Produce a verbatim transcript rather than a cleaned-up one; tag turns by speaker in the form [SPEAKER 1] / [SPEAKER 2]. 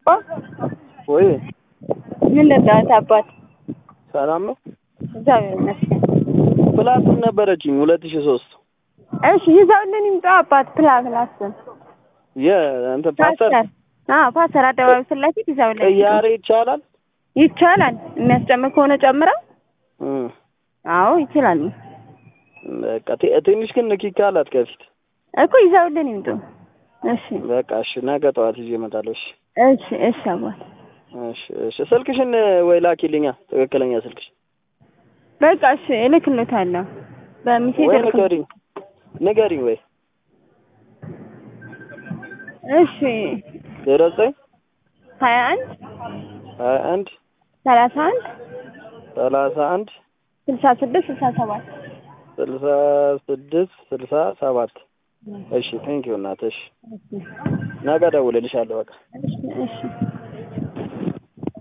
[SPEAKER 1] ወይ
[SPEAKER 2] ምን ለዳት አባት
[SPEAKER 1] ሰላም ነው
[SPEAKER 2] እግዚአብሔር ይመስገን።
[SPEAKER 1] ፕላስ ነበረችኝ ሁለት ሺህ ሶስት
[SPEAKER 2] እሺ ይዘውልን ይምጣ አባት ፕላስ ፕላስ
[SPEAKER 1] የ አንተ ፓስተር
[SPEAKER 2] አዎ ፓስተር አደባባይ ስለፊት ይዘውልን
[SPEAKER 1] ቅያሬ ይቻላል
[SPEAKER 2] ይቻላል የሚያስጨምር ከሆነ ጨምረው
[SPEAKER 1] እም
[SPEAKER 2] አዎ ይችላል።
[SPEAKER 1] በቃ ትንሽ ግን ንኪካ አላት ከፊት
[SPEAKER 2] እኮ ይዘውልን ይምጡ። እሺ
[SPEAKER 1] በቃ እሺ ነገ ጠዋት ይዤ እመጣለሁ። እሺ
[SPEAKER 2] እሺ እሺ አባት
[SPEAKER 1] እሺ እሺ ስልክሽን ወይ ላኪልኛ ትክክለኛ ስልክሽ
[SPEAKER 2] በቃ እሺ እልክልታለሁ በሚሴጅ
[SPEAKER 1] ወይ ንገሪኝ ንገሪኝ ወይ
[SPEAKER 2] እሺ
[SPEAKER 1] ዜሮ ዘጠኝ
[SPEAKER 2] ሀያ አንድ
[SPEAKER 1] ሀያ አንድ
[SPEAKER 2] ሰላሳ አንድ
[SPEAKER 1] ሰላሳ አንድ
[SPEAKER 2] ስልሳ ስድስት ስልሳ ሰባት
[SPEAKER 1] ስልሳ ስድስት ስልሳ ሰባት እሺ ቴንኪው እናት። እሺ ነገ እደውልልሻለሁ በቃ
[SPEAKER 2] እሺ እሺ